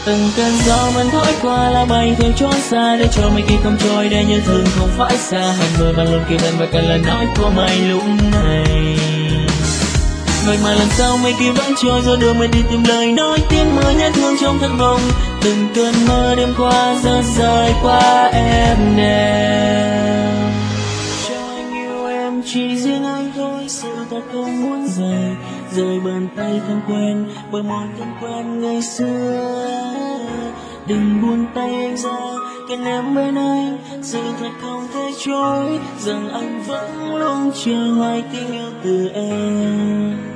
Từng cơn gió vẫn thổi qua lá bay theo chốn xa, để cho mây kia không trôi, để nhớ thương không phải xa. Hàng người vẫn luôn kêu tên và cần lời nói của mây lúc này. Vậy mà lần sau mây kia vẫn trôi, rồi đưa mây đi tìm lời nói tiếng mưa nhớ thương trong thất vọng. Từng cơn mơ đêm qua rơi rơi qua em đêm. Cho anh yêu em chỉ riêng anh thôi, sự thật không muốn rời. Rời bàn tay thân quen, bờ môi thân quen ngày xưa. Đừng buông tay anh ra, cần em bên anh. Sự thật không thể chối, rằng anh vẫn luôn chờ hoài tiếng yêu từ em.